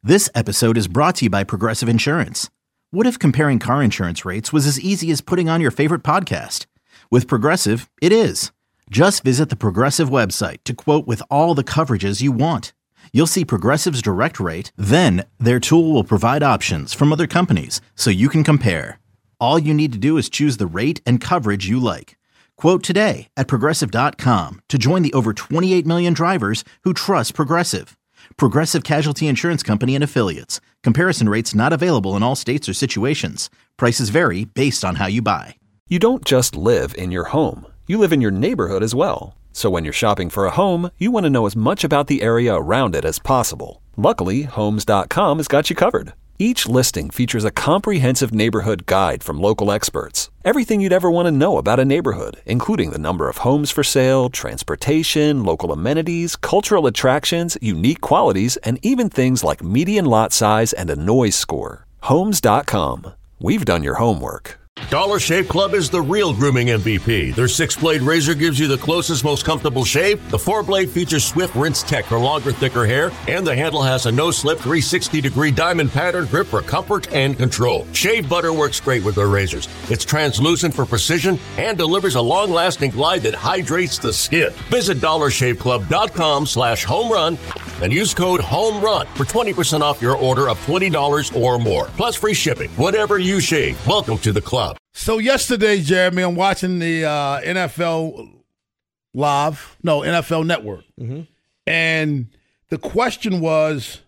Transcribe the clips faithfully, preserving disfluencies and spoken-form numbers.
This episode is brought to you by Progressive Insurance. What if comparing car insurance rates was as easy as putting on your favorite podcast? With Progressive, it is. Just visit the Progressive website to quote with all the coverages you want. You'll see Progressive's direct rate, then their tool will provide options from other companies so you can compare. All you need to do is choose the rate and coverage you like. Quote today at Progressive dot com to join the over twenty-eight million drivers who trust Progressive. Progressive Casualty Insurance Company and Affiliates. Comparison rates not available in all states or situations. Prices vary based on how you buy. You don't just live in your home. You live in your neighborhood as well. So when you're shopping for a home, you want to know as much about the area around it as possible. Luckily, Homes dot com has got you covered. Each listing features a comprehensive neighborhood guide from local experts. Everything you'd ever want to know about a neighborhood, including the number of homes for sale, transportation, local amenities, cultural attractions, unique qualities, and even things like median lot size and a noise score. Homes dot com. We've done your homework. Dollar Shave Club is the real grooming M V P. Their six-blade razor gives you the closest, most comfortable shave. The four-blade features swift rinse tech for longer, thicker hair. And the handle has a no-slip three hundred sixty degree diamond pattern grip for comfort and control. Shave butter works great with their razors. It's translucent for precision and delivers a long-lasting glide that hydrates the skin. Visit dollar shave club dot com slash home run and use code HOMERUN for twenty percent off your order of twenty dollars or more. Plus free shipping. Whatever you shave, welcome to the club. So yesterday, Jeremy, I'm watching the uh, N F L Live, no, N F L Network. Mm-hmm. And the question was,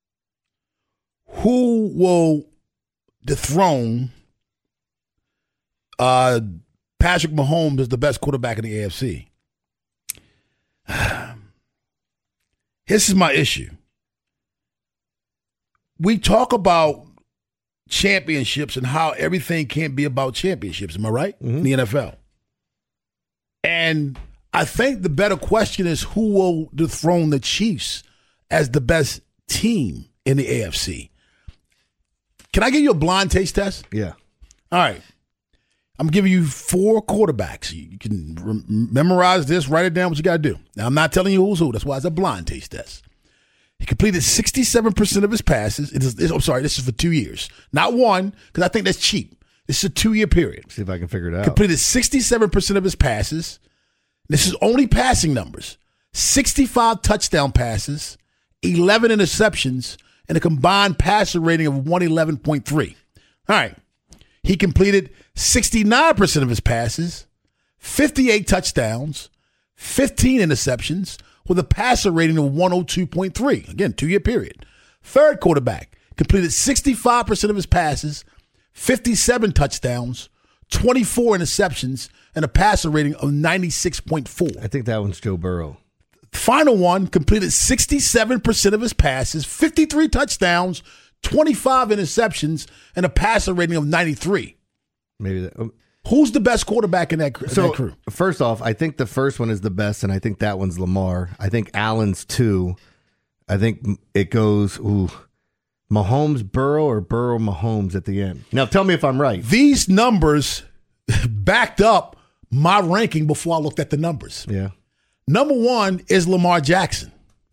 who will dethrone uh, Patrick Mahomes as the best quarterback in the A F C? This is my issue. We talk about championships and how everything can't be about championships. Am I right? Mm-hmm. In the N F L. And I think the better question is who will dethrone the Chiefs as the best team in the A F C. Can I give you a blind taste test? Yeah. All right. I'm giving you four quarterbacks. You can re- memorize this, write it down, what you got to do. Now, I'm not telling you who's who. That's why it's a blind taste test. He completed sixty-seven percent of his passes. It is, I'm sorry, this is for two years. Not one, because I think that's cheap. This is a two-year period. See if I can figure it out. Completed sixty-seven percent of his passes. This is only passing numbers. sixty-five touchdown passes, eleven interceptions, and a combined passer rating of one eleven point three. All right. He completed sixty-nine percent of his passes, fifty-eight touchdowns, fifteen interceptions, with a passer rating of one oh two point three. Again, two-year period. Third quarterback completed sixty-five percent of his passes, fifty-seven touchdowns, twenty-four interceptions, and a passer rating of ninety-six point four. I think that one's Joe Burrow. Final one completed sixty-seven percent of his passes, fifty-three touchdowns, twenty-five interceptions, and a passer rating of ninety-three. Maybe that. Um, Who's the best quarterback in that, in so, that crew? First off, I think the first one is the best, and I think that one's Lamar. I think Allen's two. I think it goes, ooh, Mahomes, Burrow, or Burrow, Mahomes at the end. Now, tell me if I'm right. These numbers backed up my ranking before I looked at the numbers. Yeah. Number one is Lamar Jackson.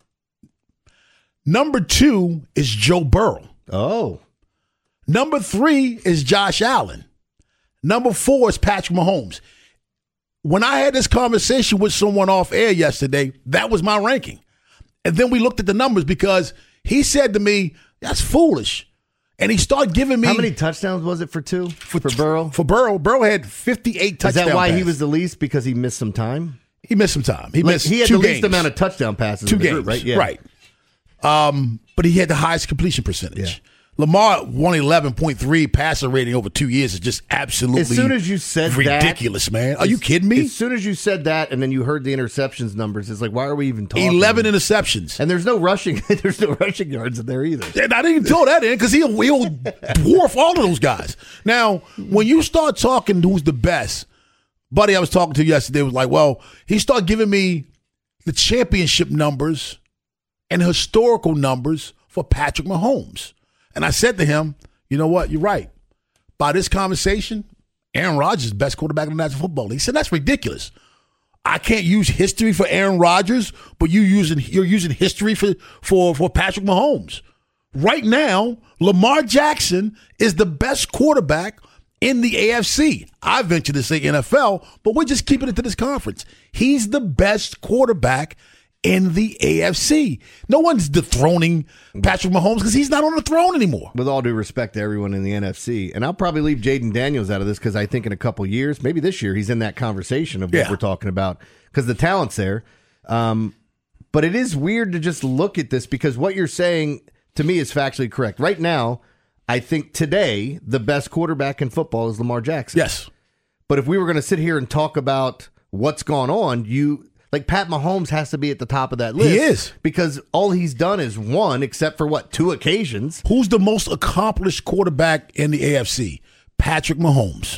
Number two is Joe Burrow. Oh. Number three is Josh Allen. Number four is Patrick Mahomes. When I had this conversation with someone off air yesterday, that was my ranking. And then we looked at the numbers because he said to me, that's foolish. And he started giving me... How many touchdowns was it for two? For, for Burrow? For Burrow. Burrow had fifty-eight touchdowns. Is that why passes. he was the least? Because he missed some time? He missed some time. He like, missed He had two the games. least amount of touchdown passes Two in the games, group, right? Yeah. Right. Um, but he had the highest completion percentage. Yeah. Lamar, one eleven point three passer rating over two years is just absolutely as soon as you said ridiculous, that, man. Are you kidding me? As soon as you said that and then you heard the interceptions numbers, it's like, why are we even talking? eleven interceptions. And there's no rushing There's no rushing yards in there either. And I didn't even throw that in because he'll, he'll dwarf all of those guys. Now, when you start talking who's the best, buddy I was talking to yesterday was like, well, he started giving me the championship numbers and historical numbers for Patrick Mahomes. And I said to him, you know what? You're right. By this conversation, Aaron Rodgers is the best quarterback in the National Football League. He said, that's ridiculous. I can't use history for Aaron Rodgers, but you using you're using history for, for, for Patrick Mahomes. Right now, Lamar Jackson is the best quarterback in the A F C. I venture to say N F L, but we're just keeping it to this conference. He's the best quarterback in the A F C. No one's dethroning Patrick Mahomes because he's not on the throne anymore. With all due respect to everyone in the N F C, and I'll probably leave Jaden Daniels out of this because I think in a couple years, maybe this year, he's in that conversation of what Yeah. we're talking about because the talent's there. Um, but it is weird to just look at this because what you're saying to me is factually correct. Right now, I think today the best quarterback in football is Lamar Jackson. Yes. But if we were going to sit here and talk about what's gone on, you like Pat Mahomes has to be at the top of that list. He is. Because all he's done is one, except for what, two occasions. Who's the most accomplished quarterback in the A F C? Patrick Mahomes.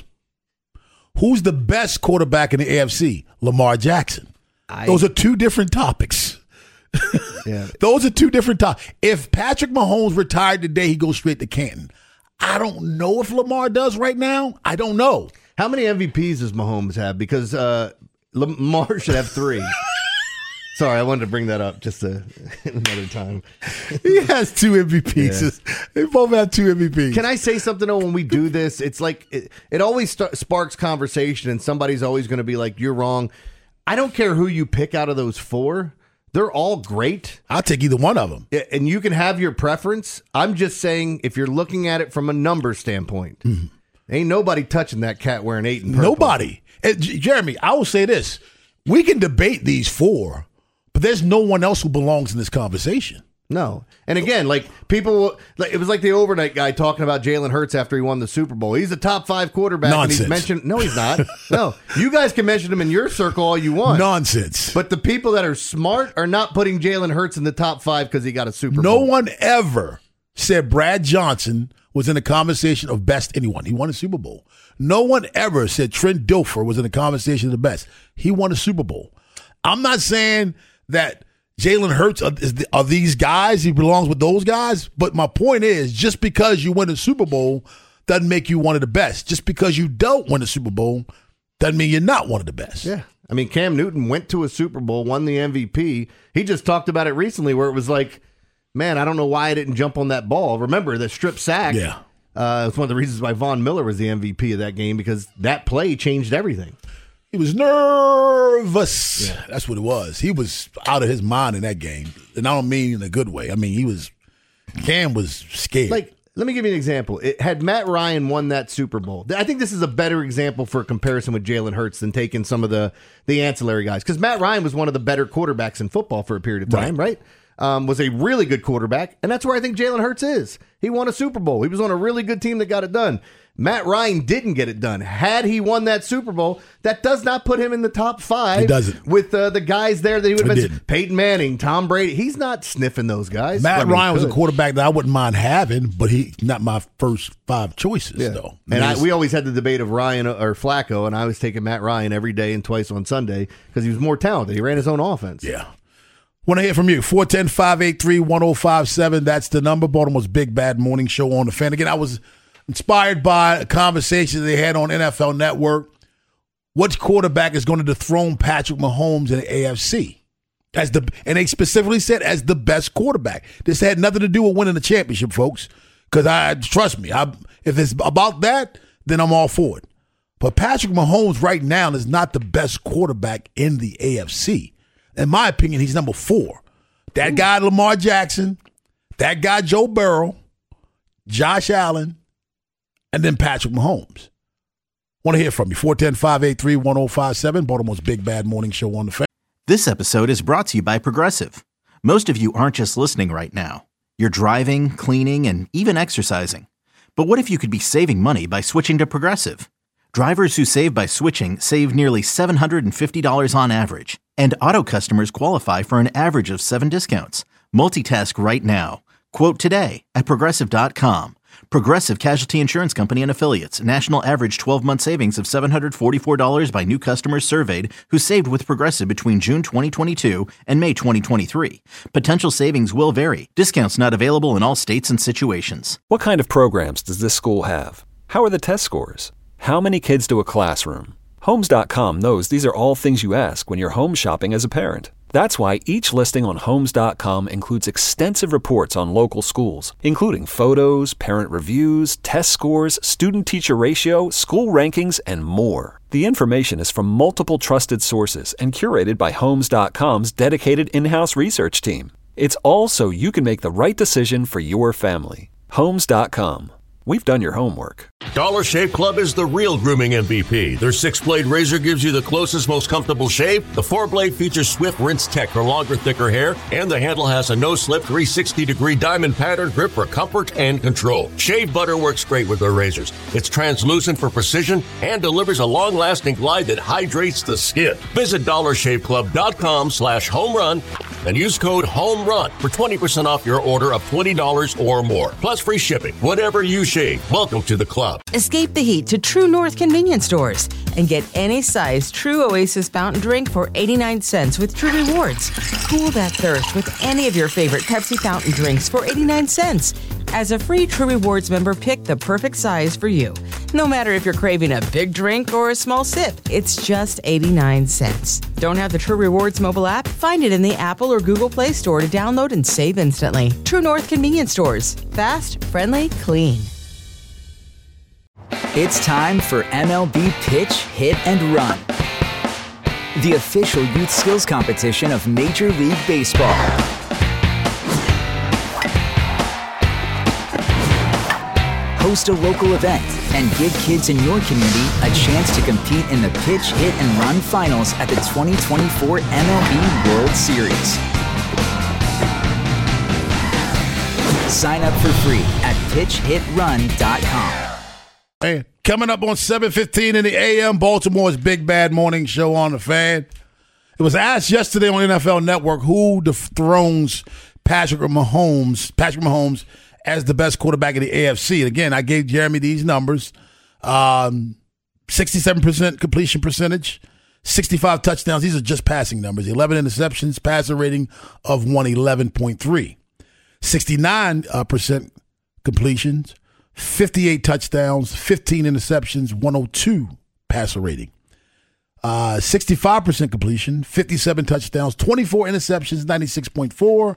Who's the best quarterback in the A F C? Lamar Jackson. I, Those are two different topics. yeah. Those are two different topics. If Patrick Mahomes retired today, he goes straight to Canton. I don't know if Lamar does right now. I don't know. How many M V Ps does Mahomes have? Because uh, Lamar should have three. Sorry, I wanted to bring that up just a, another time. He has two M V Ps. Yeah. They both have two M V Ps. Can I say something, though, when we do this? It's like it, it always st- sparks conversation, and somebody's always going to be like, you're wrong. I don't care who you pick out of those four. They're all great. I'll take either one of them. And you can have your preference. I'm just saying, if you're looking at it from a number standpoint, mm-hmm. ain't nobody touching that cat wearing eight and purple. Nobody. And, Jeremy, I will say this. We can debate these four, but there's no one else who belongs in this conversation. No. And again, like people, like it was like the overnight guy talking about Jalen Hurts after he won the Super Bowl. He's a top five quarterback. Nonsense. And he's mentioned, no, he's not. No. You guys can mention him in your circle all you want. Nonsense. But the people that are smart are not putting Jalen Hurts in the top five because he got a Super no Bowl. No one ever said Brad Johnson was in the conversation of best anyone. He won a Super Bowl. No one ever said Trent Dilfer was in the conversation of the best. He won a Super Bowl. I'm not saying that Jalen Hurts are, is the, are these guys. He belongs with those guys. But my point is, just because you win a Super Bowl doesn't make you one of the best. Just because you don't win a Super Bowl doesn't mean you're not one of the best. Yeah. I mean, Cam Newton went to a Super Bowl, won the M V P. He just talked about it recently where it was like, man, I don't know why I didn't jump on that ball. Remember, the strip sack. Yeah. Uh, it's one of the reasons why Von Miller was the M V P of that game because that play changed everything. He was nervous. Yeah. That's what it was. He was out of his mind in that game. And I don't mean in a good way. I mean, he was, Cam was scared. Like, let me give you an example. It, had Matt Ryan won that Super Bowl, I think this is a better example for a comparison with Jalen Hurts than taking some of the, the ancillary guys. Because Matt Ryan was one of the better quarterbacks in football for a period of time, right? right? Um, was a really good quarterback. And that's where I think Jalen Hurts is. He won a Super Bowl. He was on a really good team that got it done. Matt Ryan didn't get it done. Had he won that Super Bowl, that does not put him in the top five. It doesn't. With uh, the guys there that he would have been. Didn't. Peyton Manning, Tom Brady. He's not sniffing those guys. Matt I mean, Ryan was could. a quarterback that I wouldn't mind having, but he's not my first five choices, yeah. though. And I, we always had the debate of Ryan or Flacco, and I was taking Matt Ryan every day and twice on Sunday because he was more talented. He ran his own offense. Yeah. Want to hear from you. four one zero, five eight three, one zero five seven. That's the number. Baltimore's Big Bad Morning Show on the Fan. Again, I was inspired by a conversation they had on N F L Network. Which quarterback is going to dethrone Patrick Mahomes in the A F C? As the and they specifically said as the best quarterback. This had nothing to do with winning the championship, folks. Because I trust me, I, if it's about that, then I'm all for it. But Patrick Mahomes right now is not the best quarterback in the A F C. In my opinion, he's number four. That Ooh. guy, Lamar Jackson, that guy, Joe Burrow, Josh Allen, and then Patrick Mahomes. Want to hear from you. four one zero, five eight three, one zero five seven, Baltimore's Big Bad Morning Show on the Fan. This episode is brought to you by Progressive. Most of you aren't just listening right now. You're driving, cleaning, and even exercising. But what if you could be saving money by switching to Progressive? Drivers who save by switching save nearly seven hundred fifty dollars on average. And auto customers qualify for an average of seven discounts. Multitask right now. Quote today at Progressive dot com. Progressive Casualty Insurance Company and Affiliates. National average twelve-month savings of seven hundred forty-four dollars by new customers surveyed who saved with Progressive between June twenty twenty-two and May twenty twenty-three. Potential savings will vary. Discounts not available in all states and situations. What kind of programs does this school have? How are the test scores? How many kids do a classroom? Homes dot com knows these are all things you ask when you're home shopping as a parent. That's why each listing on Homes dot com includes extensive reports on local schools, including photos, parent reviews, test scores, student-teacher ratio, school rankings, and more. The information is from multiple trusted sources and curated by Homes dot com's dedicated in-house research team. It's all so you can make the right decision for your family. Homes dot com. We've done your homework. Dollar Shave Club is the real grooming M V P. Their six-blade razor gives you the closest, most comfortable shave. The four-blade features swift rinse tech for longer, thicker hair. And the handle has a no-slip three sixty degree diamond pattern grip for comfort and control. Shave butter works great with their razors. It's translucent for precision and delivers a long-lasting glide that hydrates the skin. Visit dollar shave club dot com slash home run and use code HOMERUN for twenty percent off your order of twenty dollars or more. Plus free shipping. Whatever you shave, welcome to the club. Escape the heat to True North convenience stores and get any size True Oasis fountain drink for eighty-nine cents with True Rewards. Cool that thirst with any of your favorite Pepsi fountain drinks for eighty-nine cents. As a free True Rewards member, pick the perfect size for you. No matter if you're craving a big drink or a small sip, it's just eighty-nine cents. Don't have the True Rewards mobile app? Find it in the Apple or Google Play Store to download and save instantly. True North convenience stores. Fast, friendly, clean. It's time for M L B Pitch, Hit, and Run, the official youth skills competition of Major League Baseball. Host a local event and give kids in your community a chance to compete in the Pitch, Hit, and Run finals at the twenty twenty-four M L B World Series. Sign up for free at pitch hit run dot com. Hey, coming up on seven fifteen in the A M, Baltimore's Big Bad Morning Show on the Fan. It was asked yesterday on N F L Network who dethrones Patrick Mahomes, Patrick Mahomes as the best quarterback in the A F C. And again, I gave Jeremy these numbers. Um, sixty-seven percent completion percentage, sixty-five touchdowns. These are just passing numbers. eleven interceptions, passer rating of one eleven point three. sixty-nine percent completions, fifty-eight touchdowns, fifteen interceptions, one oh two passer rating. Uh, sixty-five percent completion, fifty-seven touchdowns, twenty-four interceptions, ninety-six point four,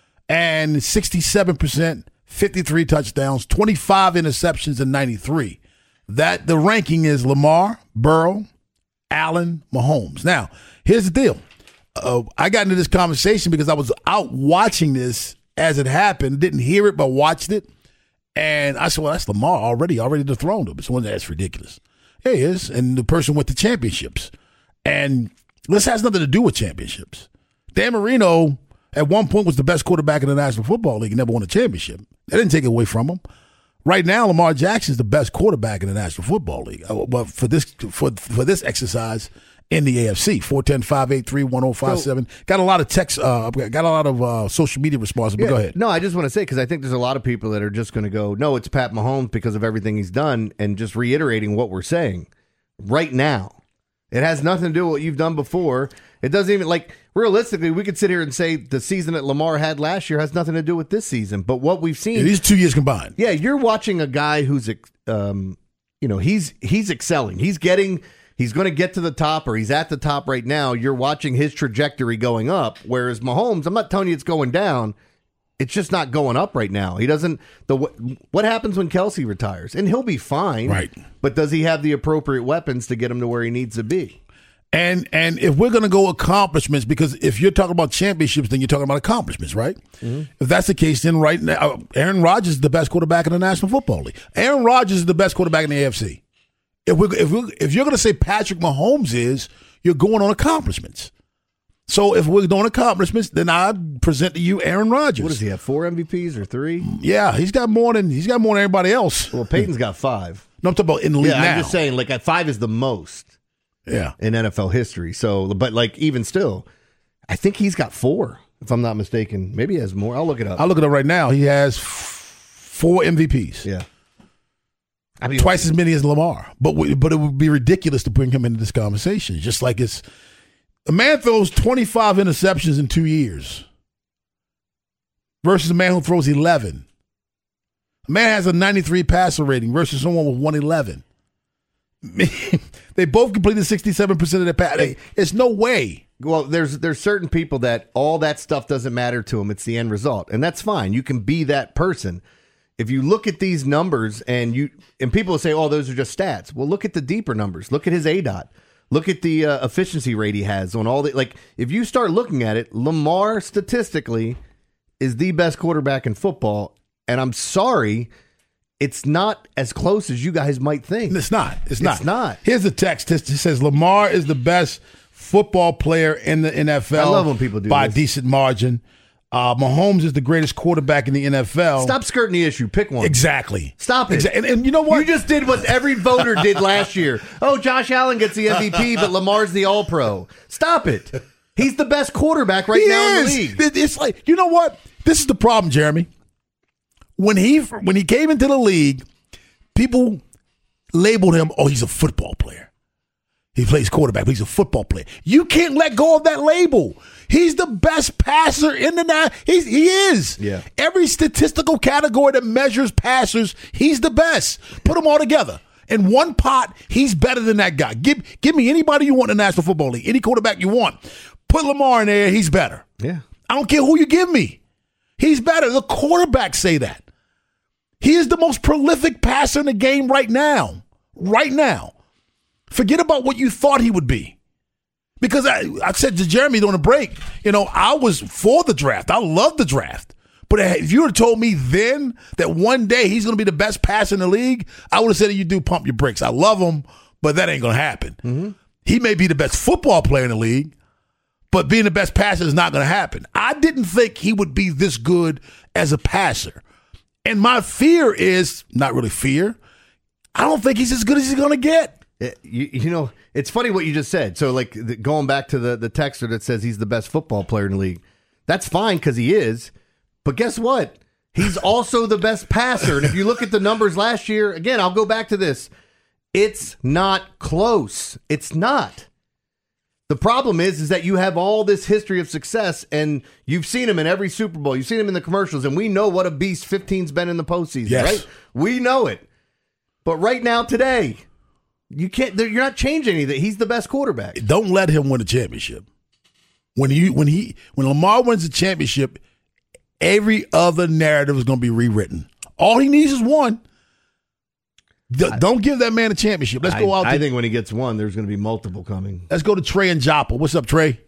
and sixty-seven percent, fifty-three touchdowns, twenty-five interceptions, and ninety-three. That the ranking is Lamar, Burrow, Allen, Mahomes. Now, here's the deal. Uh, I got into this conversation because I was out watching this as it happened, didn't hear it, but watched it. And I said, well, that's Lamar already, already dethroned him. So that's ridiculous. Yeah, he is. And the person went to championships. And this has nothing to do with championships. Dan Marino, at one point, was the best quarterback in the National Football League and never won a championship. They didn't take it away from him. Right now, Lamar Jackson is the best quarterback in the National Football League. Uh, well, for this for for this exercise in the A F C, four one zero, five eight three, one zero five seven. So, got a lot of text, uh, got a lot of uh, social media responses, but yeah, go ahead. No, I just want to say, because I think there's a lot of people that are just going to go, no, it's Pat Mahomes because of everything he's done, and just reiterating what we're saying right now. It has nothing to do with what you've done before. It doesn't even, like, realistically, we could sit here and say the season that Lamar had last year has nothing to do with this season. But what we've seen, yeah, these two years combined. Yeah, you're watching a guy who's, um, you know, he's he's excelling. He's getting, he's going to get to the top, or he's at the top right now. You're watching his trajectory going up. Whereas Mahomes, I'm not telling you it's going down. It's just not going up right now. He doesn't. The what happens when Kelsey retires? And he'll be fine, right? But does he have the appropriate weapons to get him to where he needs to be? And and if we're going to go accomplishments, because if you're talking about championships, then you're talking about accomplishments, right? Mm-hmm. If that's the case, then right now, Aaron Rodgers is the best quarterback in the National Football League. Aaron Rodgers is the best quarterback in the A F C. If we if we if you're going to say Patrick Mahomes is, you're going on accomplishments. So if we're doing accomplishments, then I present to you Aaron Rodgers. What does he have? Four M V Ps or three? Yeah, he's got more than he's got more than everybody else. Well, Peyton's got five. No, I'm talking about in the league yeah, now. I'm just saying, like at five is the most. Yeah, in N F L history. So, but like even still, I think he's got four, if I'm not mistaken. Maybe he has more. I'll look it up. I'll look it up right now. He has f- four M V Ps. Yeah, I mean twice as many as Lamar. But we, but it would be ridiculous to bring him into this conversation. Just like it's a man throws twenty-five interceptions in two years versus a man who throws eleven. A man has a ninety-three passer rating versus someone with one eleven. They both completed sixty-seven percent of their pass. There's no way. well, there's there's certain people that all that stuff doesn't matter to them. It's the end result, and that's fine. You can be that person. If you look at these numbers and you and people will say, "Oh, those are just stats." Well, look at the deeper numbers. Look at his A D O T. Look at the uh, efficiency rate he has on all the like. If you start looking at it, Lamar statistically is the best quarterback in football, and I'm sorry. It's not as close as you guys might think. It's not. It's not. It's not. Here's the text. It says Lamar is the best football player in the N F L. I love when people do by this. a decent margin. Uh, Mahomes is the greatest quarterback in the N F L. Stop skirting the issue. Pick one. Exactly. Stop it. Exa- and, and you know what? You just did what every voter did last year. Oh, Josh Allen gets the M V P, but Lamar's the All-Pro. Stop it. He's the best quarterback right he now is. in the league. It's like, you know what? This is the problem, Jeremy. When he when he came into the league, people labeled him, oh, he's a football player. He plays quarterback, but he's a football player. You can't let go of that label. He's the best passer in the night. He's, he is. Yeah. Every statistical category that measures passers, he's the best. Put them all together. In one pot, he's better than that guy. Give, give me anybody you want in the National Football League, any quarterback you want. Put Lamar in there, he's better. Yeah. I don't care who you give me. He's better. The quarterbacks say that. He is the most prolific passer in the game right now. Right now. Forget about what you thought he would be. Because I, I said to Jeremy during the break, you know, I was for the draft. I love the draft. But if you would have told me then that one day he's going to be the best passer in the league, I would have said, you do pump your brakes. I love him, but that ain't going to happen. Mm-hmm. He may be the best football player in the league, but being the best passer is not going to happen. I didn't think he would be this good as a passer. And my fear is, not really fear, I don't think he's as good as he's going to get. It, you, you know, it's funny what you just said. So, like, the, going back to the, the texter that says he's the best football player in the league, that's fine because he is. But guess what? He's also the best passer. And if you look at the numbers last year, again, I'll go back to this. It's not close. It's not. The problem is, is that you have all this history of success, and you've seen him in every Super Bowl. You've seen him in the commercials, and we know what a beast fifteen's been in the postseason, yes. right? We know it. But right now, today, you can't. You're not changing anything. He's the best quarterback. Don't let him win a championship. When he, when he, when Lamar wins a championship, every other narrative is going to be rewritten. All he needs is one. D- I, don't give that man a championship. Let's I, go out. I to, think when he gets one, there's going to be multiple coming. Let's go to Trey and Joppa. What's up, Trey?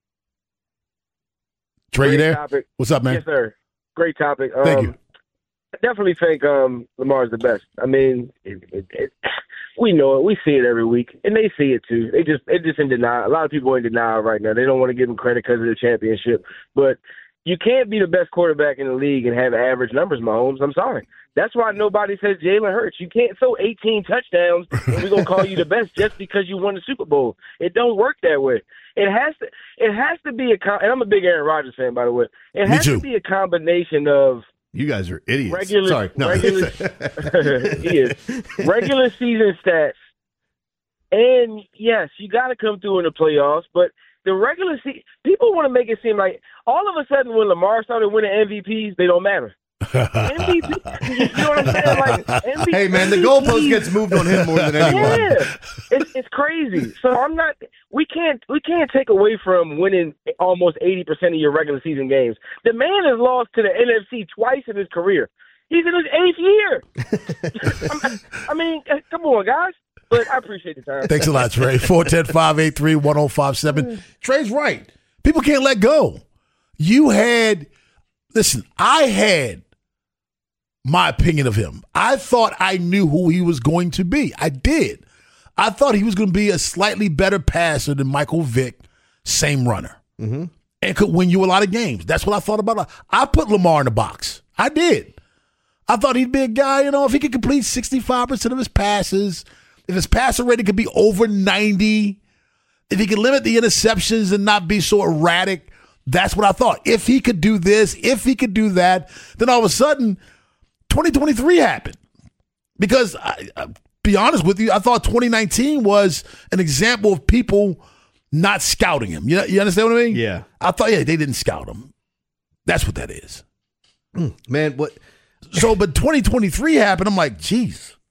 Trey, Great you there? Topic. What's up, man? Yes, sir. Great topic. Um, Thank you. I definitely think um, Lamar's the best. I mean, it, it, it, we know it. We see it every week, and they see it too. They just, it just in denial. A lot of people are in denial right now. They don't want to give him credit because of the championship. But you can't be the best quarterback in the league and have average numbers, Mahomes. I'm sorry. That's why nobody says Jalen Hurts. You can't throw eighteen touchdowns and we're gonna call you the best just because you won the Super Bowl. It don't work that way. It has to. It has to be a. And I'm a big Aaron Rodgers fan, by the way. It Me has too. to be a combination of. You guys are idiots. Regular, Sorry, no. regular, he is. Regular season stats, and yes, you got to come through in the playoffs. But the regular season, people want to make it seem like all of a sudden when Lamar started winning M V Ps, they don't matter. M V P, you know what I'm saying? Like, M V P, hey man, the goalpost gets moved on him more than anyone. Yeah, it's it's crazy. So I'm not. We can't we can't take away from winning almost eighty percent of your regular season games. The man has lost to the N F C twice in his career. He's in his eighth year. I mean, come on, guys. But I appreciate the time. Thanks a lot, Trey. four one zero, five eight three, one zero five seven. Trey's right. People can't let go. You had, listen, I had my opinion of him. I thought I knew who he was going to be. I did. I thought he was going to be a slightly better passer than Michael Vick, same runner, mm-hmm. and could win you a lot of games. That's what I thought about. I put Lamar in the box. I did. I thought he'd be a guy, you know, if he could complete sixty-five percent of his passes, if his passer rating could be over ninety, if he could limit the interceptions and not be so erratic, that's what I thought. If he could do this, if he could do that, then all of a sudden, twenty twenty-three happened. Because, I, I, be honest with you, I thought twenty nineteen was an example of people not scouting him. You know, you understand what I mean? Yeah. I thought, yeah, they didn't scout him. That's what that is. Man, what? So, but twenty twenty-three happened. I'm like, geez,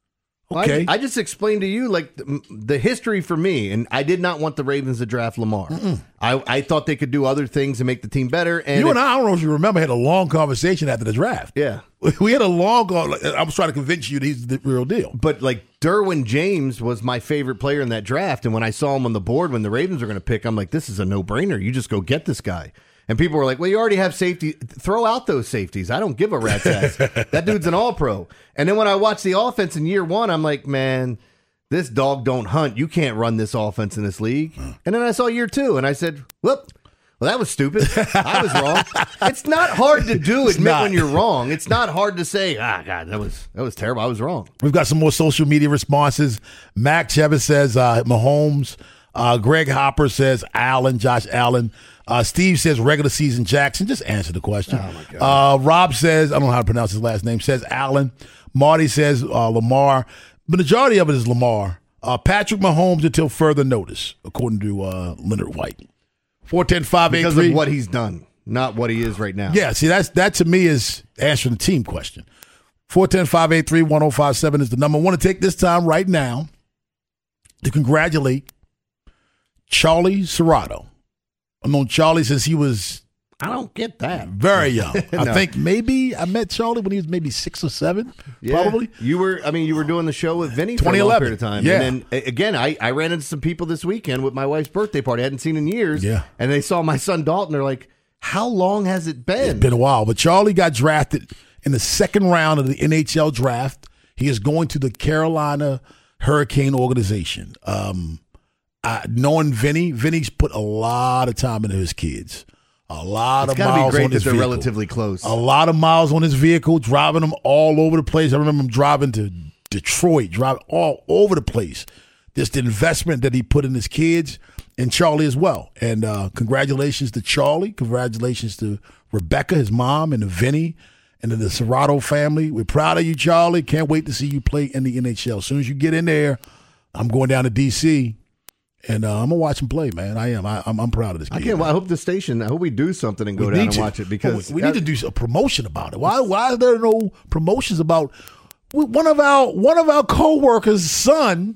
Okay. I, I just explained to you like the, the history for me, and I did not want the Ravens to draft Lamar. I, I thought they could do other things and make the team better. And you if, and I, I don't know if you remember, had a long conversation after the draft. Yeah. We had a long conversation. I was trying to convince you that he's the real deal. But like Derwin James was my favorite player in that draft, and when I saw him on the board when the Ravens were going to pick, I'm like, this is a no-brainer. You just go get this guy. And people were like, well, you already have safety. Throw out those safeties. I don't give a rat's ass. That dude's an all-pro. And then when I watched the offense in year one, I'm like, man, this dog don't hunt. You can't run this offense in this league. And then I saw year two, and I said, whoop. Well, that was stupid. I was wrong. It's not hard to do, It's admit not. when you're wrong. It's not hard to say, ah, God, that was that was terrible. I was wrong. We've got some more social media responses. Mac Chavez says uh, Mahomes. Uh, Greg Hopper says Allen, Josh Allen. Uh, Steve says regular season Jackson. Just answer the question. Oh, my God. Uh, Rob says, I don't know how to pronounce his last name, says Allen. Marty says uh, Lamar. The majority of it is Lamar. Uh, Patrick Mahomes until further notice, according to uh, Leonard White. four one zero, five eight three. Because of what he's done, not what he is right now. Yeah, see, that's that to me is answering the team question. four one zero, five eight three, one zero five seven is the number. I want to take this time right now to congratulate Charlie Serrato. I've known Charlie since he was I don't get that. very young. No. I think maybe I met Charlie when he was maybe six or seven, Yeah. probably. You were, I mean, you were doing the show with Vinny for a long twenty eleven. period of time. Yeah. And then, a- again, I, I ran into some people this weekend with my wife's birthday party I hadn't seen in years. Yeah. And they saw my son Dalton. They're like, how long has it been? It's been a while, but Charlie got drafted in the second round of the N H L draft. He is going to the Carolina Hurricane organization. Um, I, knowing Vinny, Vinny's put a lot of time into his kids. A lot It's of got to miles be great on that his they're vehicle. relatively close. A lot of miles on his vehicle, driving them all over the place. I remember him driving to Detroit, driving all over the place. Just the investment that he put in his kids and Charlie as well. And uh, congratulations to Charlie. Congratulations to Rebecca, his mom, and to Vinny, and to the Serrato family. We're proud of you, Charlie. Can't wait to see you play in the N H L. As soon as you get in there, I'm going down to D C, and uh, I'm going to watch him play, man. I am. I, I'm, I'm proud of this kid. I can't. Well, I hope the station. I hope we do something and go We down need and to. watch it because we, we need to do a promotion about it. Why? Why are there no promotions about one of our one of our coworkers' son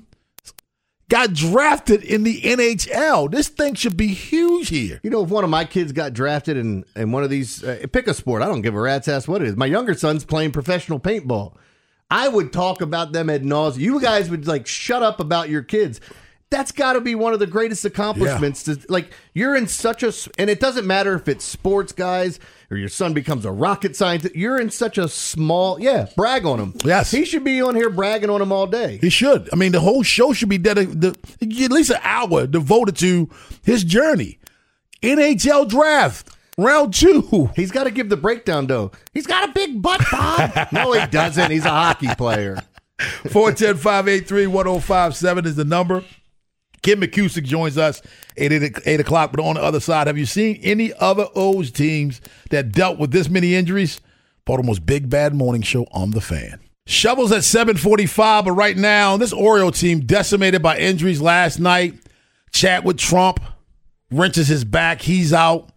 got drafted in the N H L? This thing should be huge here. You know, if one of my kids got drafted in, in one of these, uh, pick a sport. I don't give a rat's ass what it is. My younger son's playing professional paintball. I would talk about them ad nauseum. You guys would like shut up about your kids. That's got to be one of the greatest accomplishments. To, like you're in such a, and it doesn't matter if it's sports guys or your son becomes a rocket scientist. You're in such a small, yeah. Brag on him. Yes. he should be on here bragging on him all day. He should. I mean, the whole show should be dedicated, at least an hour devoted to his journey. N H L draft. Round two. He's got to give the breakdown, though. He's got a big butt, Bob. No, he doesn't. He's a hockey player. four one zero, five eight three, one zero five seven is the number. Kim McCusick joins us at eight, eight o'clock. But on the other side, have you seen any other O's teams that dealt with this many injuries? Baltimore's Big Bad Morning Show on The Fan. Shovels at seven forty-five, but right now, this Oriole team decimated by injuries last night. Chadwick Trump wrenches his back. He's out.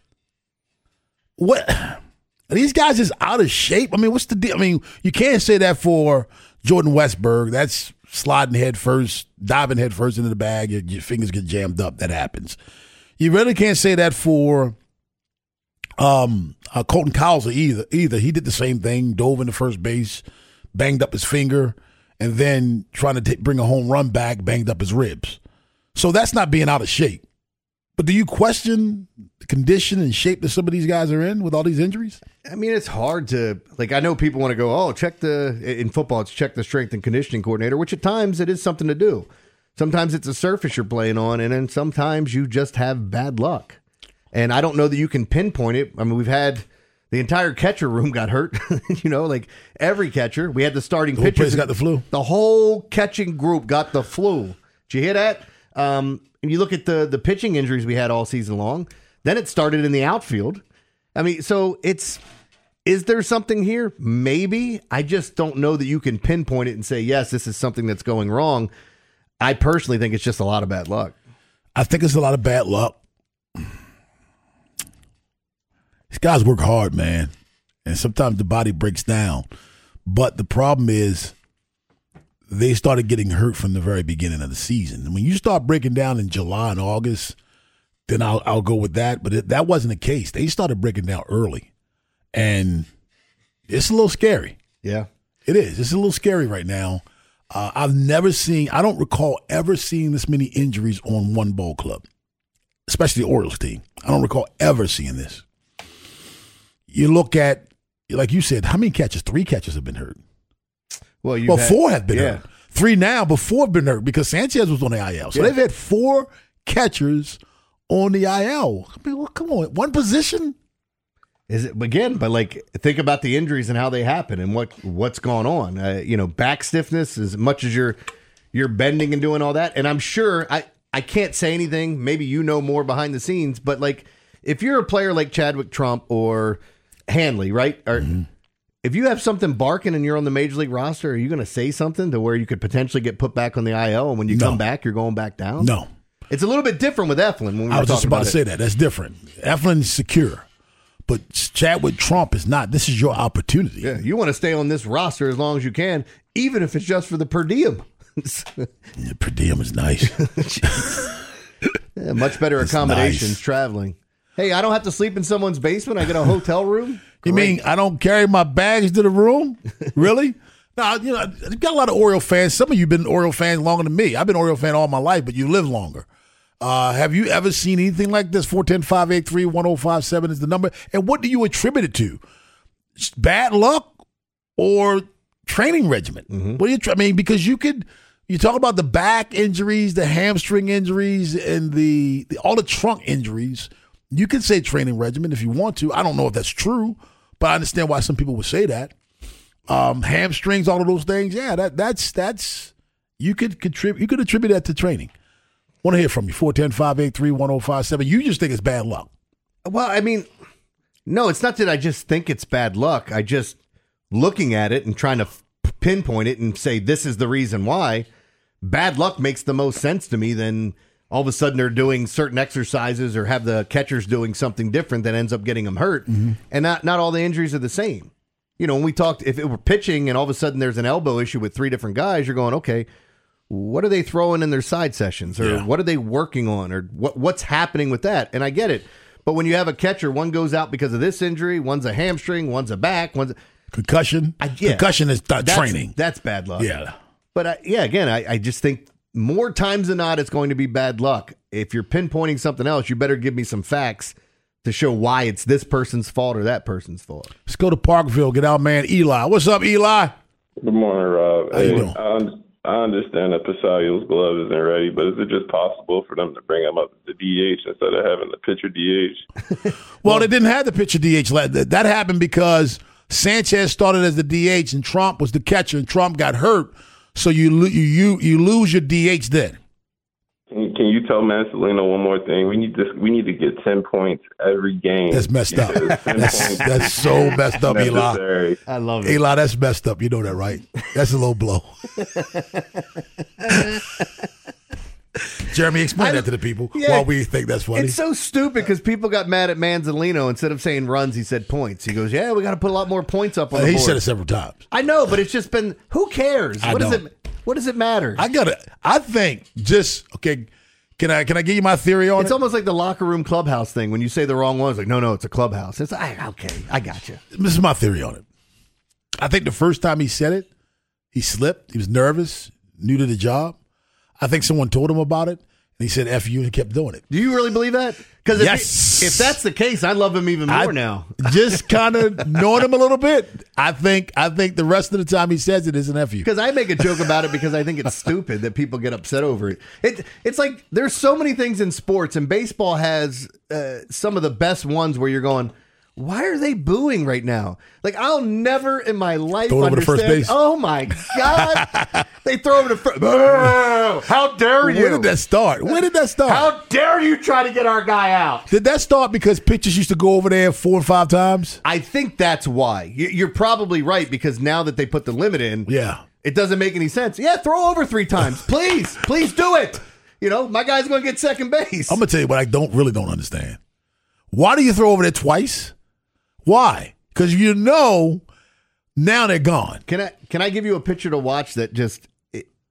What are these guys just out of shape? I mean, what's the deal? I mean, you can't say that for Jordan Westberg. That's sliding head first, diving head first into the bag. Your, your fingers get jammed up. That happens. You really can't say that for um, uh, Colton Cowser either. Either he did the same thing, dove into first base, banged up his finger, and then trying to t- bring a home run back, banged up his ribs. So that's not being out of shape. But do you question the condition and shape that some of these guys are in with all these injuries? I mean, it's hard to, like, I know people want to go, oh, check the, in football, it's check the strength and conditioning coordinator, which at times it is something to do. Sometimes it's a surface you're playing on, and then sometimes you just have bad luck. And I don't know that you can pinpoint it. I mean, we've had the entire catcher room got hurt, you know, like every catcher. We had the starting The whole pitchers. place got the flu. The whole catching group got the flu. Did you hear that? Um, and you look at the the pitching injuries we had all season long. Then it started in the outfield. I mean, so it's, is there something here? Maybe. I just don't know that you can pinpoint it and say, yes, this is something that's going wrong. I personally think it's just a lot of bad luck. I think it's a lot of bad luck. These guys work hard, man. And sometimes the body breaks down. But the problem is they started getting hurt from the very beginning of the season. And when you start breaking down in July and August, then I'll I'll go with that. But it, that wasn't the case. They started breaking down early, and it's a little scary. Yeah, it is. It's a little scary right now. Uh, I've never seen. I don't recall ever seeing this many injuries on one ball club, especially the Orioles team. I don't recall ever seeing this. You look at, like you said, how many catches? Three catches have been hurt. Well, well, had, four have been yeah. hurt. Three now, but four have been hurt because Sanchez was on the I L. So yeah. they've had four catchers on the I L. I mean, well, come on, one position. Is it again? But like, think about the injuries and how they happen and what what's going on. Uh, you know, back stiffness as much as you're you're bending and doing all that. And I'm sure I I can't say anything. Maybe you know more behind the scenes. But like, if you're a player like Chadwick Trump or Hanley, right? Or mm-hmm. if you have something barking and you're on the major league roster, are you going to say something to where you could potentially get put back on the I L? And when you no. come back, you're going back down? No. It's a little bit different with Eflin. When we I were was just about, about to it. say that. That's different. Eflin's secure. But Chadwick Trump is not. This is your opportunity. Yeah, you want to stay on this roster as long as you can, even if it's just for the per diem. Yeah, per diem is nice. yeah, much better it's accommodations nice. Traveling. Hey, I don't have to sleep in someone's basement. I get a hotel room. You Great. mean I don't carry my bags to the room? Really? No, you know, I've got a lot of Oriole fans. Some of you have been Oriole fans longer than me. I've been Oriole fan all my life, but you live longer. Uh, have you ever seen anything like this? four one zero, five eight three, one zero five seven is the number. And what do you attribute it to? Just bad luck or training regimen? Mm-hmm. What do you? I mean, because you could. You talk about the back injuries, the hamstring injuries, and the, the all the trunk injuries. You can say training regimen if you want to. I don't know if that's true, but I understand why some people would say that. Um, hamstrings, all of those things. Yeah, that that's that's you could contribute. You could attribute that to training. Want to hear from you. four one zero, five eight three, one zero five seven. You just think it's bad luck. Well, I mean, no, it's not that I just think it's bad luck. I just looking at it and trying to f- pinpoint it and say this is the reason why. Bad luck makes the most sense to me than all of a sudden they're doing certain exercises or have the catchers doing something different that ends up getting them hurt. Mm-hmm. And not, not all the injuries are the same. You know, when we talked, if it were pitching and all of a sudden there's an elbow issue with three different guys, you're going, okay, what are they throwing in their side sessions, or yeah. what are they working on, or what what's happening with that? And I get it, but when you have a catcher, one goes out because of this injury, one's a hamstring, one's a back, one's a, concussion. I, yeah, concussion is th- that's, training. That's bad luck. Yeah, but I, yeah, again, I, I just think more times than not, it's going to be bad luck. If you're pinpointing something else, you better give me some facts to show why it's this person's fault or that person's fault. Let's go to Parkville. Get our man Eli. What's up, Eli? Good morning, Rob. How you doing? I, I understand that Pasalio's glove isn't ready, but is it just possible for them to bring him up to D H instead of having the pitcher D H? well, well, they didn't have the pitcher D H. That happened because Sanchez started as the D H and Trump was the catcher, and Trump got hurt. So you you you lose your D H then. Can you tell Mancelino one more thing? We need to we need to get ten points every game. That's messed up. That's, that's so messed up, Eli. I love it. Eli, that's messed up. You know that, right? That's a low blow. Jeremy, explain that to the people yeah, while we think that's funny. It's so stupid because people got mad at Manzolino. Instead of saying runs, he said points. He goes, yeah, we got to put a lot more points up on uh, the he board. He said it several times. I know, but it's just been, who cares? I what don't. does it What does it matter? I got to, I think just, okay, can I can I give you my theory on it's it? It's almost like the locker room clubhouse thing. When you say the wrong one, it's like, no, no, it's a clubhouse. It's like, okay, I got you. This is my theory on it. I think the first time he said it, he slipped. He was nervous, new to the job. I think someone told him about it. And he said F you and kept doing it. Do you really believe that? Because if, yes. if that's the case, I love him even more I, now. Just kind of knowing him a little bit. I think I think the rest of the time he says it is an F you. Because I make a joke about it because I think it's stupid that people get upset over it. it it's like there's so many things in sports, and baseball has uh, some of the best ones where you're going, why are they booing right now? Like, I'll never in my life throw it understand. Over to first base. Oh, my God. They throw over to first. Oh, how dare you? Where did that start? Where did that start? How dare you try to get our guy out? Did that start because pitchers used to go over there four and five times? I think that's why. You're probably right, because now that they put the limit in, yeah, it doesn't make any sense. Yeah, throw over three times. Please. Please do it. You know, my guy's going to get second base. I'm going to tell you what I don't really don't understand. Why do you throw over there twice? Why? Because you know now they're gone. Can I can I give you a picture to watch that just it,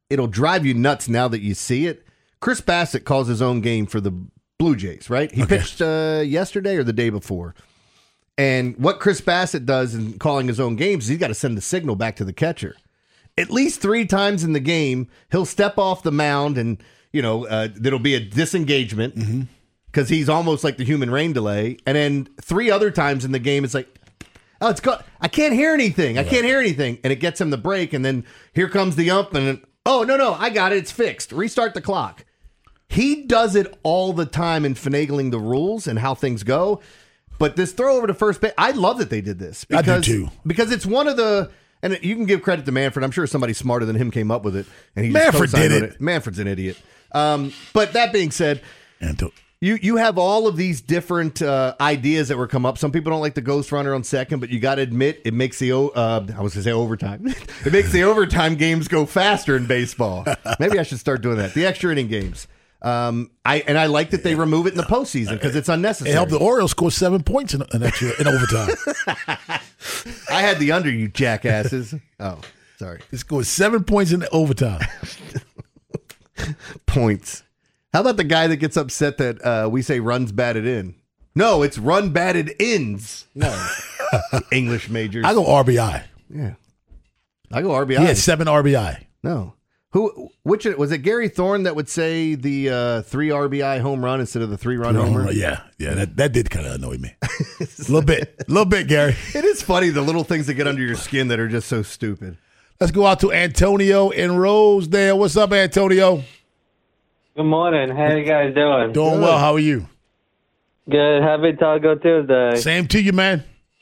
it'll drive you nuts now that you see it. Chris Bassett calls his own game for the Blue Jays, right? He Okay. pitched uh, yesterday or the day before. And what Chris Bassett does in calling his own games is he's got to send the signal back to the catcher. At least three times in the game, he'll step off the mound and, you know, uh, there'll be a disengagement because mm-hmm. he's almost like the human rain delay. And then three other times in the game, it's like, oh, it's got, I can't hear anything. I can't hear anything. And it gets him the break. And then here comes the ump and, oh, no, no, I got it. It's fixed. Restart the clock. He does it all the time in finagling the rules and how things go. But this throw over to first base, I love that they did this. Because, I do too. Because it's one of the, and you can give credit to Manfred. I'm sure somebody smarter than him came up with it. And he just Manfred co-signed did on it. Manfred's an idiot. Um, but that being said, Anto- you you have all of these different uh, ideas that were come up. Some people don't like the ghost runner on second, but you got to admit it makes the o- uh, I was going to say overtime. It makes the overtime games go faster in baseball. Maybe I should start doing that. The extra inning games. Um, I and I like that they remove it in the postseason because it's unnecessary. It helped the Orioles score seven points in, in, extra, in overtime. I had the under, you jackasses. Oh, sorry. It scored seven points in overtime. Points. How about the guy that gets upset that uh, we say runs batted in? No, it's run batted ins. No. English majors. I go R B I. Yeah. I go R B I. He had seven R B I. No. Who? Which was it? Gary Thorne that would say the uh, three R B I home run instead of the three run homer. Yeah, yeah, that that did kind of annoy me a little bit, a little bit, Gary. It is funny the little things that get under your skin that are just so stupid. Let's go out to Antonio in Rosedale. What's up, Antonio? Good morning. How you guys doing? Doing Good. well. How are you? Good. Happy Taco Tuesday. Same to you, man.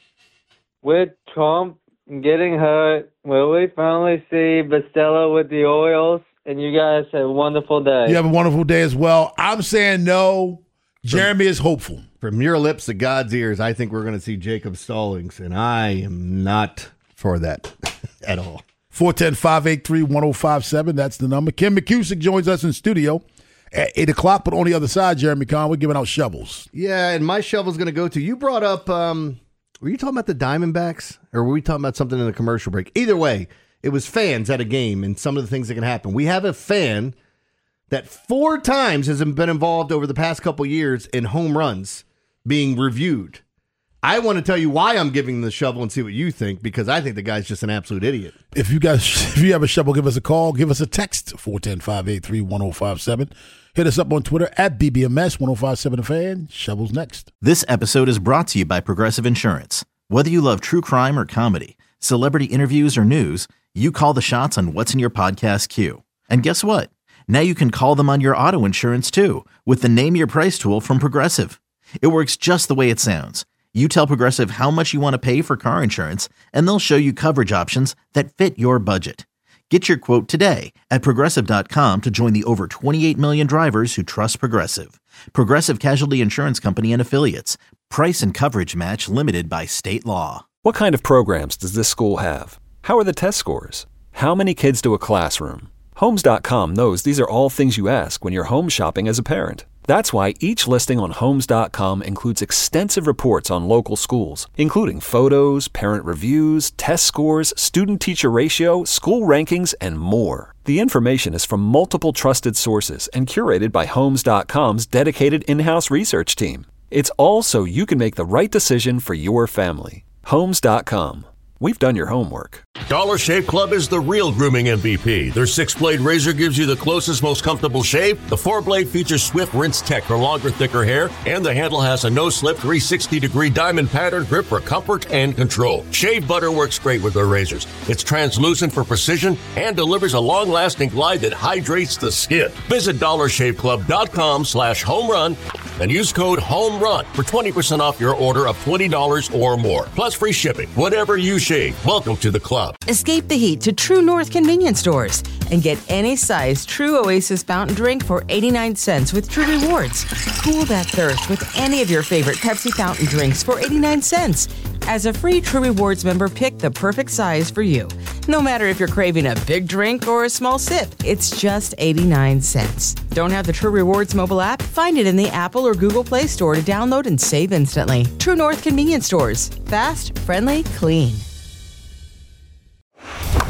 With Trump getting hurt, will we finally see Bustelo with the Orioles? And you guys have a wonderful day. You have a wonderful day as well. I'm saying no. Jeremy is hopeful. From your lips to God's ears, I think we're going to see Jacob Stallings, and I am not for that at all. four one zero, five eight three, one zero five seven. That's the number. Kim McCusick joins us in studio at eight o'clock, but on the other side, Jeremy Conn, we're giving out shovels. Yeah, and my shovel's going to go to, you brought up, um, were you talking about the Diamondbacks, or were we talking about something in the commercial break? Either way, it was fans at a game and some of the things that can happen. We have a fan that four times has been involved over the past couple years in home runs being reviewed. I want to tell you why I'm giving the shovel and see what you think, because I think the guy's just an absolute idiot. If you guys, if you have a shovel, give us a call. Give us a text, four one zero, five eight three, one zero five seven. Hit us up on Twitter at B B M S one oh five seven The Fan. Shovels next. This episode is brought to you by Progressive Insurance. Whether you love true crime or comedy, celebrity interviews or news, you call the shots on what's in your podcast queue. And guess what? Now you can call them on your auto insurance too with the Name Your Price tool from Progressive. It works just the way it sounds. You tell Progressive how much you want to pay for car insurance, and they'll show you coverage options that fit your budget. Get your quote today at Progressive dot com to join the over twenty-eight million drivers who trust Progressive. Progressive Casualty Insurance Company and Affiliates. Price and coverage match limited by state law. What kind of programs does this school have? How are the test scores? How many kids do a classroom? Homes dot com knows these are all things you ask when you're home shopping as a parent. That's why each listing on Homes dot com includes extensive reports on local schools, including photos, parent reviews, test scores, student-teacher ratio, school rankings, and more. The information is from multiple trusted sources and curated by Homes dot com's dedicated in-house research team. It's all so you can make the right decision for your family. Homes dot com. We've done your homework. Dollar Shave Club is the real grooming M V P. Their six-blade razor gives you the closest, most comfortable shave. The four-blade features Swift Rinse Tech for longer, thicker hair. And the handle has a no-slip three hundred sixty degree diamond pattern grip for comfort and control. Shave butter works great with their razors. It's translucent for precision and delivers a long-lasting glide that hydrates the skin. Visit dollar shave club dot com slash home run and use code HOMERUN for twenty percent off your order of twenty dollars or more. Plus free shipping. Whatever you shave, welcome to the club. Escape the heat to True North convenience stores and get any size True Oasis fountain drink for eighty-nine cents with True Rewards. Cool that thirst with any of your favorite Pepsi fountain drinks for eighty-nine cents. As a free True Rewards member, pick the perfect size for you. No matter if you're craving a big drink or a small sip, it's just eighty-nine cents. Don't have the True Rewards mobile app? Find it in the Apple or Google Play Store to download and save instantly. True North convenience stores. Fast, friendly, clean.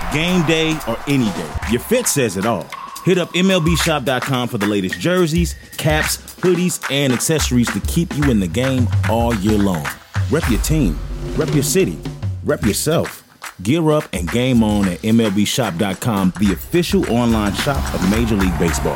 Game day or any day, your fit says it all. Hit up M L B shop dot com for the latest jerseys, caps, hoodies, and accessories to keep you in the game all year long. Rep your team, rep your city, rep yourself. Gear up and game on at M L B shop dot com, the official online shop of Major League Baseball.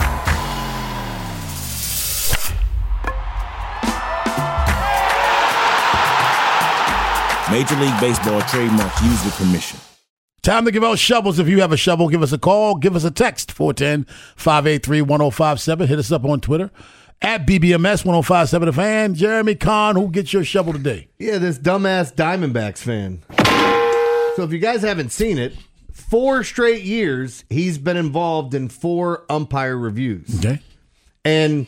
Major League Baseball trademarks used with permission. Time to give out shovels. If you have a shovel, give us a call. Give us a text, four one zero, five eight three, one zero five seven. Hit us up on Twitter, at B B M S one oh five seven. The Fan. Jeremy Kahn, who gets your shovel today? Yeah, this dumbass Diamondbacks fan. So if you guys haven't seen it, four straight years, he's been involved in four umpire reviews. Okay. And,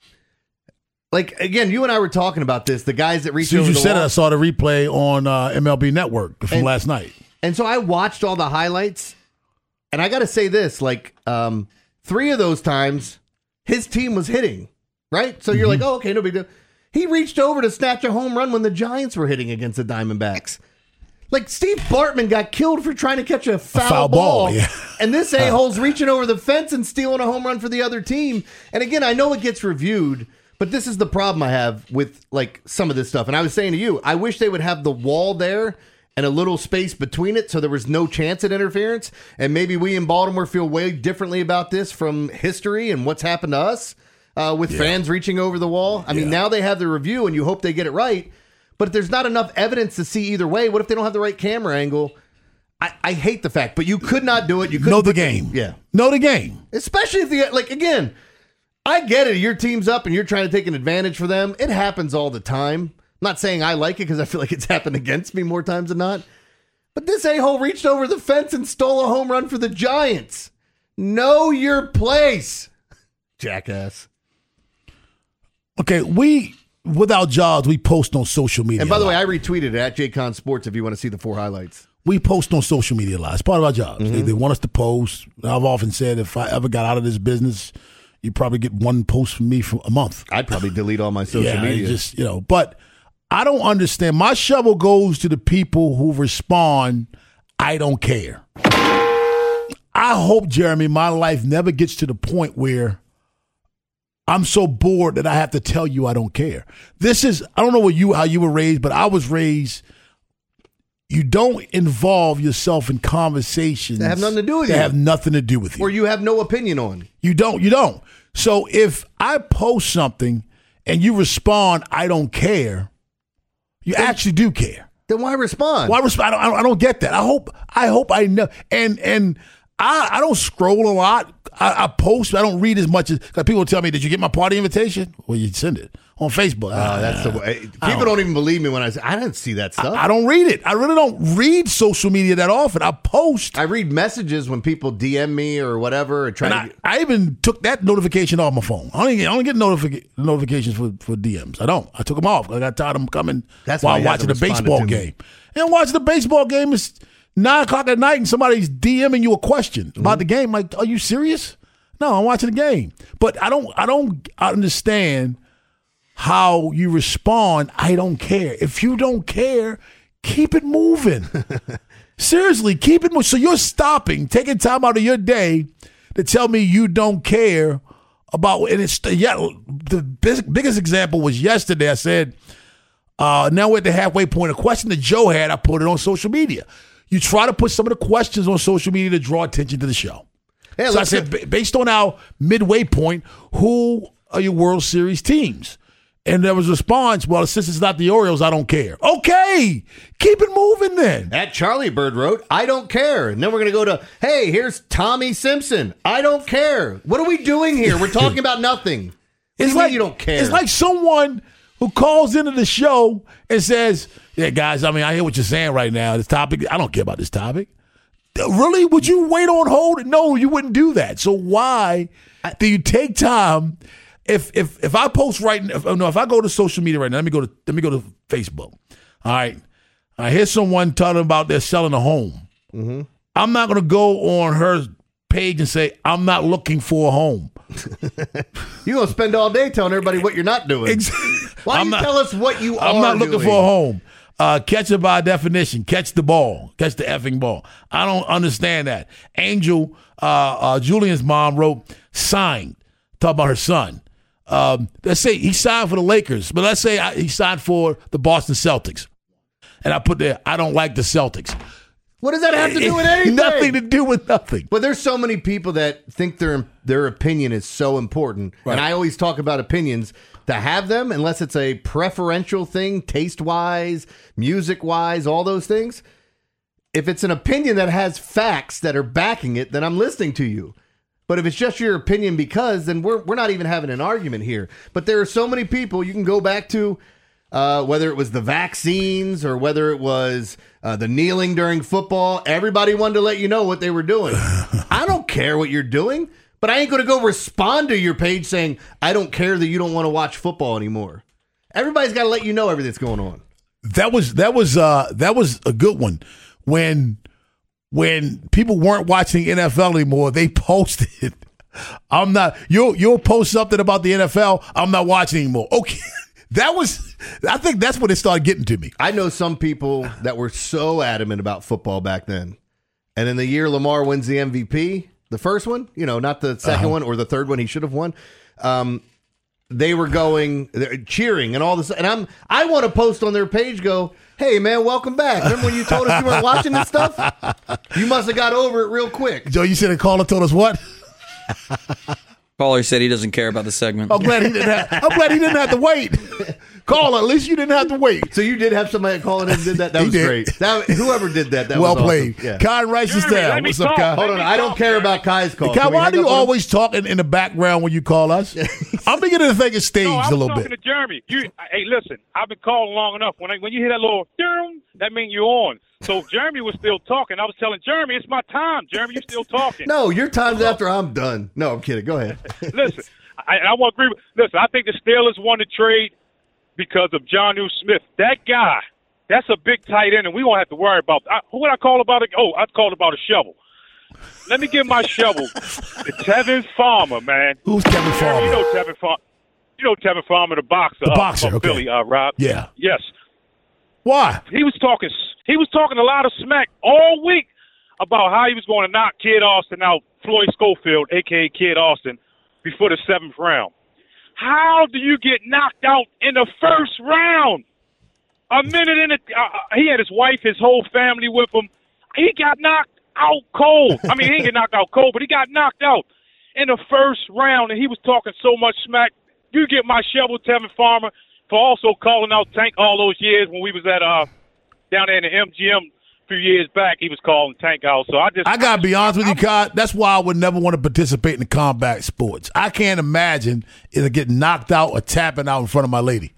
like, again, you and I were talking about this, the guys that reached As soon over as you the said wall. it, I saw the replay on uh, M L B Network from And- last night. And so I watched all the highlights, and I got to say this, like, um, three of those times, his team was hitting, right? So you're Mm-hmm. like, oh, okay, no big deal. He reached over to snatch a home run when the Giants were hitting against the Diamondbacks. Like, Steve Bartman got killed for trying to catch a foul, foul ball, ball, yeah. and this a-hole's reaching over the fence and stealing a home run for the other team. And again, I know it gets reviewed, but this is the problem I have with, like, some of this stuff. And I was saying to you, I wish they would have the wall there and a little space between it so there was no chance at interference. And maybe we in Baltimore feel way differently about this from history and what's happened to us uh, with Yeah. fans reaching over the wall. I mean, Yeah. now they have the review and you hope they get it right. But if there's not enough evidence to see either way, what if they don't have the right camera angle? I, I hate the fact, but you could not do it. You couldn't Know the put game. Yeah. Know the game. Especially if the, like, again, I get it. Your team's up and you're trying to take an advantage for them. It happens all the time. I'm not saying I like it because I feel like it's happened against me more times than not. But this a-hole reached over the fence and stole a home run for the Giants. Know your place, jackass. Okay, we, without jobs, we post on social media. And by a the lot. way, I retweeted it at JCon Sports if you want to see the four highlights. we post on social media a lot. It's part of our jobs. Mm-hmm. They, they want us to post. I've often said if I ever got out of this business, you probably get one post from me for a month. I'd probably delete all my social yeah, media. Just, you know, but I don't understand. My shovel goes to the people who respond, I don't care. I hope, Jeremy, my life never gets to the point where I'm so bored that I have to tell you I don't care. This is, I don't know what you how you were raised, but I was raised, you don't involve yourself in conversations That have nothing to do with that you. have nothing to do with you. Or you have no opinion on. You don't. You don't. So if I post something and you respond, I don't care, you actually do care. Then why respond? Why respond? I don't, I don't, I don't get that. I hope. I hope I know. And and I I don't scroll a lot. I, I post. I don't read as much as because people tell me, "Did you get my party invitation?" Well, you send it on Facebook. Oh, that's the way. People don't even believe me when I say I didn't see that stuff. I, I don't read it. I really don't read social media that often. I post. I read messages when people D M me or whatever. Or try And to I, get, I even took that notification off my phone. I don't get, I don't get notific- notifications for, for D Ms. I don't. I took them off. I got tired of them coming That's while why you watching the haven't responded baseball to me. game. And watching the baseball game is nine o'clock at night and somebody's DMing you a question Mm-hmm. about the game. Like, are you serious? No, I'm watching the game. But I don't. I don't understand how you respond. I don't care. If you don't care, keep it moving. Seriously, keep it moving. So you're stopping, taking time out of your day to tell me you don't care about. And it's yeah. The big, biggest example was yesterday. I said, uh, now we're at the halfway point. A question that Joe had, I put it on social media. You try to put some of the questions on social media to draw attention to the show. Hey, so I let's said, get- ba- based on our midway point, who are your World Series teams? And there was a response, well, since it's not the Orioles, I don't care. Okay, keep it moving then. At Charlie Bird wrote, I don't care. And then we're going to go to, hey, here's Tommy Simpson. I don't care. What are we doing here? We're talking about nothing. What do It's you mean like you don't care? It's like someone who calls into the show and says, yeah, guys, I mean, I hear what you're saying right now. This topic, I don't care about this topic. Really? Would you wait on hold? No, you wouldn't do that. So why do you take time? If if if I post right now, if, no, if I go to social media right now, let me go to let me go to Facebook. All right, I hear someone talking about they're selling a home. Mm-hmm. I'm not going to go on her page and say I'm not looking for a home. You're going to spend all day telling everybody what you're not doing. Exactly. Why I'm do you not- tell us what you are I'm not looking doing? for a home. Uh, catcher by definition, catch the ball, catch the effing ball. I don't understand that. Angel, uh, uh, Julian's mom wrote, signed, talk about her son. Um, let's say he signed for the Lakers, but let's say I, he signed for the Boston Celtics. And I put there, I don't like the Celtics. What does that have to do with anything? Nothing to do with nothing. But there's so many people that think their their opinion is so important. Right. And I always talk about opinions. To have them, unless it's a preferential thing, taste-wise, music-wise, all those things, if it's an opinion that has facts that are backing it, then I'm listening to you. But if it's just your opinion because, then we're we're not even having an argument here. But there are so many people, you can go back to uh, whether it was the vaccines or whether it was uh, the kneeling during football. Everybody wanted to let you know what they were doing. I don't care what you're doing. But I ain't going to go respond to your page saying, I don't care that you don't want to watch football anymore. Everybody's got to let you know everything's going on. That was that was uh, that was a good one. When when people weren't watching N F L anymore, they posted, I'm not, you'll, you'll post something about the N F L, I'm not watching anymore. Okay. That was, I think that's when it started getting to me. I know some people that were so adamant about football back then. And in the year Lamar wins the M V P, the first one, you know, not the second uh-huh. one or the third one he should have won. Um, they were going, cheering and all this. And I'm, I want to post on their page, go, hey, man, welcome back. Remember when you told us you weren't watching this stuff? You must have got over it real quick. Joe, you said a caller told us what? Caller said he doesn't care about the segment. I'm glad he didn't have, I'm glad he didn't have to wait. Caller, at least you didn't have to wait. So you did have somebody calling in and did that? That was did. great. That, whoever did that, that well was played. Awesome. Yeah. Kai writes us down. What's up, Kai? Hold on. I don't care about Kai's call. Kai, why do you always talk in, in the background when you call us? I'm beginning to think it's staged no, a little bit. I'm talking to Jeremy. You, hey, listen, I've been calling long enough. When I, when you hear that little, that means you're on. So Jeremy was still talking. I was telling Jeremy, it's my time. Jeremy, you're still talking. No, your time's after I'm done. No, I'm kidding. Go ahead. Listen, I, I want to agree with, listen, I think the Steelers won the trade because of Jonnu Smith. That guy, that's a big tight end, and we won't have to worry about I, who would I call about it? Oh, I'd call about a shovel. Let me give my shovel to Tevin Farmer, man. Who's Tevin Farmer? You know Tevin Farmer. You know Tevin Farmer, the boxer. The boxer, uh, from okay. Philly, uh, Rob. Yeah. Yes. Why? He was talking. He was talking a lot of smack all week about how he was going to knock Kid Austin out, Floyd Schofield, a k a. Kid Austin, before the seventh round. How do you get knocked out in the first round? A minute in it, uh, he had his wife, his whole family with him. He got knocked out cold. I mean, he didn't get knocked out cold, but he got knocked out in the first round, and he was talking so much smack. You get my shovel, Tevin Farmer, for also calling out Tank all those years when we was at uh down there in the M G M a few years back. He was calling Tank out. So I just I gotta be honest with you, Kai. That's why I would never want to participate in the combat sports. I can't imagine either getting knocked out or tapping out in front of my lady.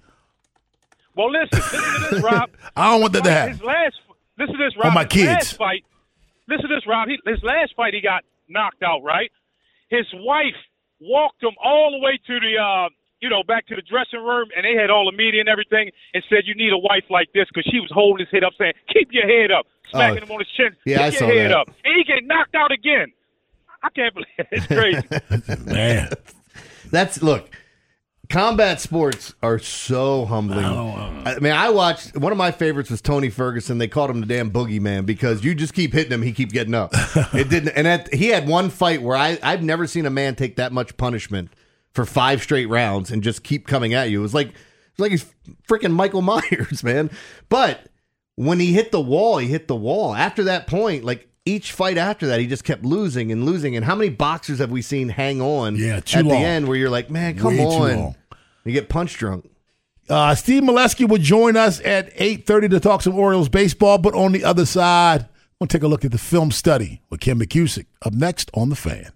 Well, listen, listen to this, Rob. I don't want that to happen. His last, listen to this, Rob. Or my his kids. Last fight, listen to this, Rob. He, his last fight, he got knocked out. Right. His wife walked him all the way to the. Uh, you know, back to the dressing room, and they had all the media and everything, and said, you need a wife like this, because she was holding his head up, saying, keep your head up, smacking oh, him on his chin, yeah, keep I your saw head that. up. And he get knocked out again. I can't believe it. It's crazy. Man. That's, look, combat sports are so humbling. I, I mean, I watched, one of my favorites was Tony Ferguson. They called him the damn boogeyman, because you just keep hitting him, he keep getting up. It didn't, and at, he had one fight where I, I've never seen a man take that much punishment for five straight rounds and just keep coming at you. It was like, it was like he's freaking Michael Myers, man. But when he hit the wall, he hit the wall. After that point, like each fight after that, he just kept losing and losing. And how many boxers have we seen hang on yeah, too at long. the end where you're like, man, come Way too on. long. You get punch drunk. Uh, Steve Molesky will join us at eight thirty to talk some Orioles baseball, but on the other side, we'll take a look at the film study with Kim McCusick up next on The Fan.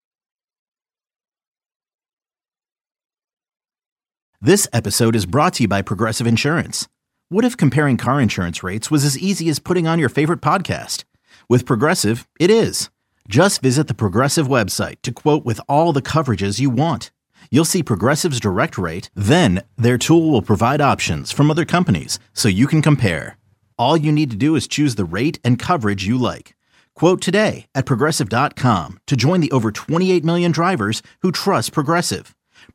This episode is brought to you by Progressive Insurance. What if comparing car insurance rates was as easy as putting on your favorite podcast? With Progressive, it is. Just visit the Progressive website to quote with all the coverages you want. You'll see Progressive's direct rate, then their tool will provide options from other companies so you can compare. All you need to do is choose the rate and coverage you like. Quote today at Progressive dot com to join the over twenty-eight million drivers who trust Progressive.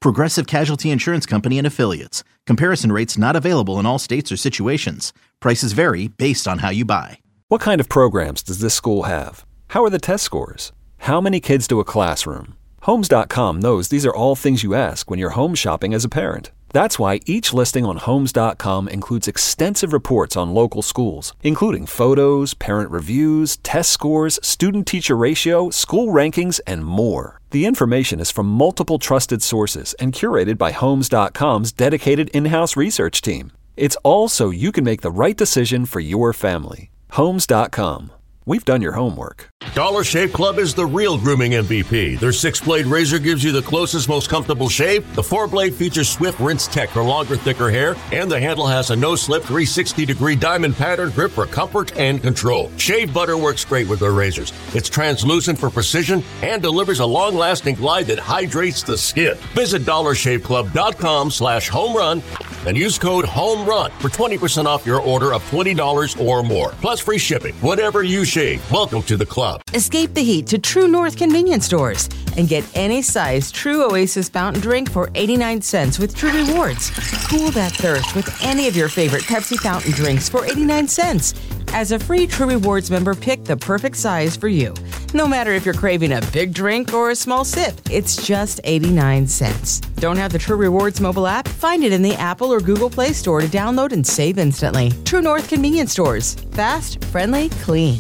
Progressive Casualty Insurance Company and Affiliates. Comparison rates not available in all states or situations. Prices vary based on how you buy. What kind of programs does this school have? How are the test scores? How many kids do a classroom? Homes dot com knows these are all things you ask when you're home shopping as a parent. That's why each listing on Homes dot com includes extensive reports on local schools, including photos, parent reviews, test scores, student-teacher ratio, school rankings, and more. The information is from multiple trusted sources and curated by Homes dot com's dedicated in-house research team. It's all so you can make the right decision for your family. Homes dot com. We've done your homework. Dollar Shave Club is the real grooming M V P. Their six-blade razor gives you the closest, most comfortable shave. The four-blade features Swift Rinse Tech for longer, thicker hair. And the handle has a no-slip three hundred sixty degree diamond pattern grip for comfort and control. Shave butter works great with their razors. It's translucent for precision and delivers a long-lasting glide that hydrates the skin. Visit dollar shave club dot com slash home run and use code HOMERUN for twenty percent off your order of twenty dollars or more. Plus free shipping. Whatever you shave, welcome to the club. Escape the heat to True North convenience stores and get any size True Oasis fountain drink for eighty-nine cents with True Rewards. Cool that thirst with any of your favorite Pepsi fountain drinks for eighty-nine cents. As a free True Rewards member, pick the perfect size for you. No matter if you're craving a big drink or a small sip, it's just eighty-nine cents. Don't have the True Rewards mobile app? Find it in the Apple or Google Play Store to download and save instantly. True North convenience stores. Fast, friendly, clean.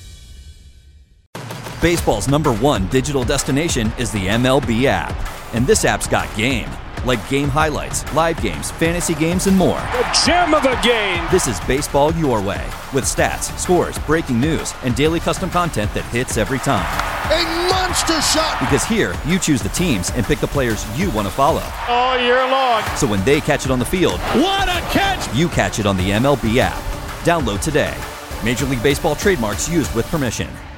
Baseball's number one digital destination is the M L B app. And this app's got game. Like game highlights, live games, fantasy games, and more. The gem of the game! This is baseball your way. With stats, scores, breaking news, and daily custom content that hits every time. A monster shot! Because here, you choose the teams and pick the players you want to follow. All year long. So when they catch it on the field, what a catch! You catch it on the M L B app. Download today. Major League Baseball trademarks used with permission.